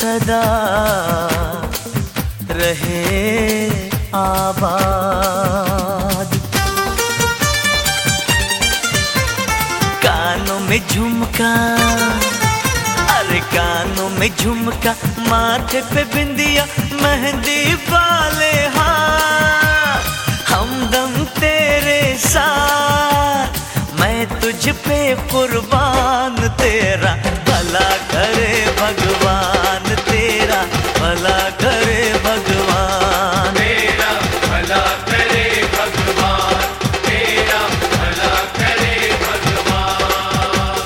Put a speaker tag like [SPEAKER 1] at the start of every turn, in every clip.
[SPEAKER 1] सदा रहे आबाद। कानों में झुमका, अरे कानों में झुमका, माथे पे बिंदिया, मेहंदी वाले हाथ, हमदम तेरे साथ, मैं तुझ पे कुर्बान, तेरा भला करे भगवान, तेरा भला करे भगवान,
[SPEAKER 2] तेरा भला करे भगवान, तेरा भला करे भगवान।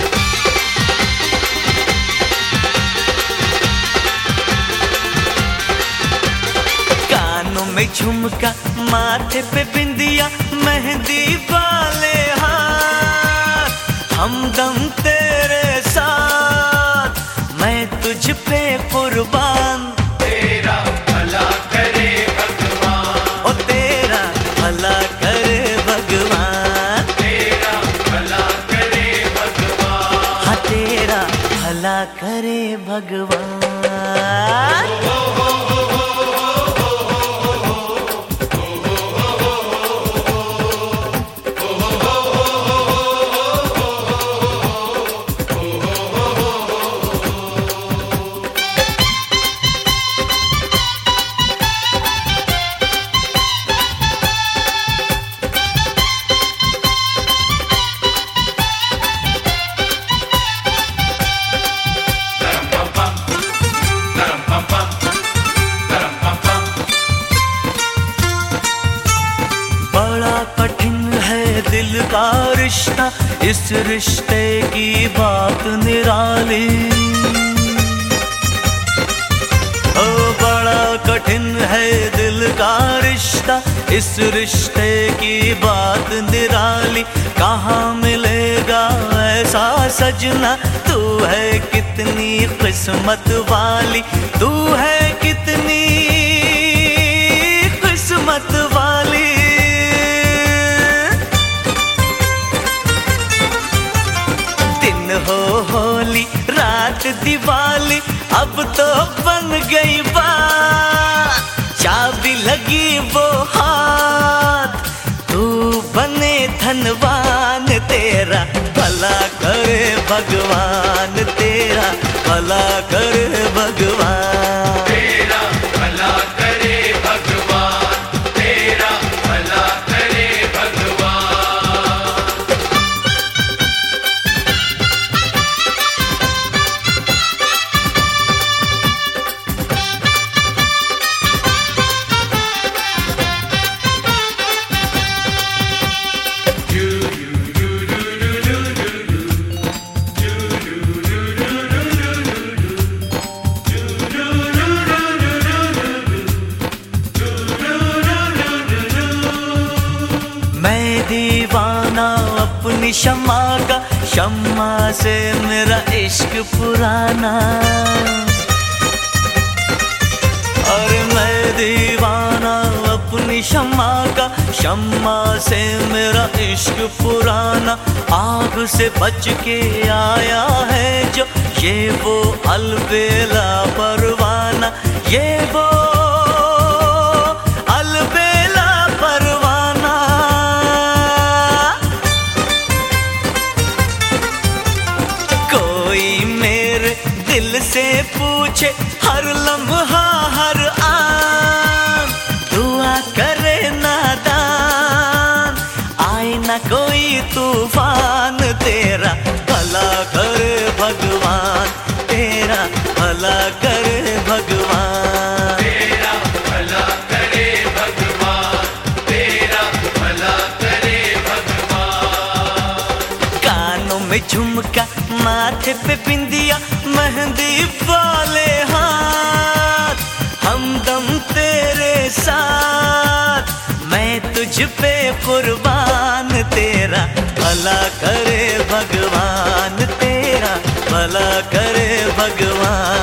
[SPEAKER 1] कानों में झुमका, माथे पे बिंदिया, मेहंदी वाले हाथ, हमदम तेरे साथ, मैं तुझ पे कुर्बान,
[SPEAKER 2] तेरा भला करे भगवान,
[SPEAKER 1] ओ तेरा भला करे भगवान,
[SPEAKER 2] तेरा भला करे भगवान,
[SPEAKER 1] हाँ तेरा भला करे भगवान। दिल का रिश्ता, इस रिश्ते की बात निराली, ओ बड़ा कठिन है दिल का रिश्ता, इस रिश्ते की बात निराली, कहाँ मिलेगा ऐसा सजना, तू है कितनी किस्मत वाली, तू है कितनी किस्मत वाली। हो होली रात दिवाली, अब तो बन गई बात, चाबी लगी वो हाथ, तू बने धनवान, तेरा भला करे भगवान, तेरा भला करे भगवान,
[SPEAKER 2] तेरा भला करे भगवान, तेरा भला करे भगवान।
[SPEAKER 1] मैं दीवाना अपनी शम्मा का, शम्मा से मेरा इश्क पुराना, और मैं दीवाना अपनी शम्मा का, शम्मा से मेरा इश्क पुराना, आग से बच के आया है जो, ये वो अलबेला परवाना, ये वो अलबेला परवाना। कोई मेरे दिल से पूछे हर लम्हा हर आन, दुआ करे नादान, आए ना कोई तूफान, तेरा भला करे भगवान, तेरा भला करे भगवान,
[SPEAKER 2] तेरा भला करे भगवान, तेरा भला करे भगवान।
[SPEAKER 1] कानों में झुमका, माथे पे बिंदिया, मेहंदी वाले हाथ, हमदम तेरे साथ, मैं तुझ पे कुर्बान, तेरा भला करे भगवान, तेरा भला करे भगवान।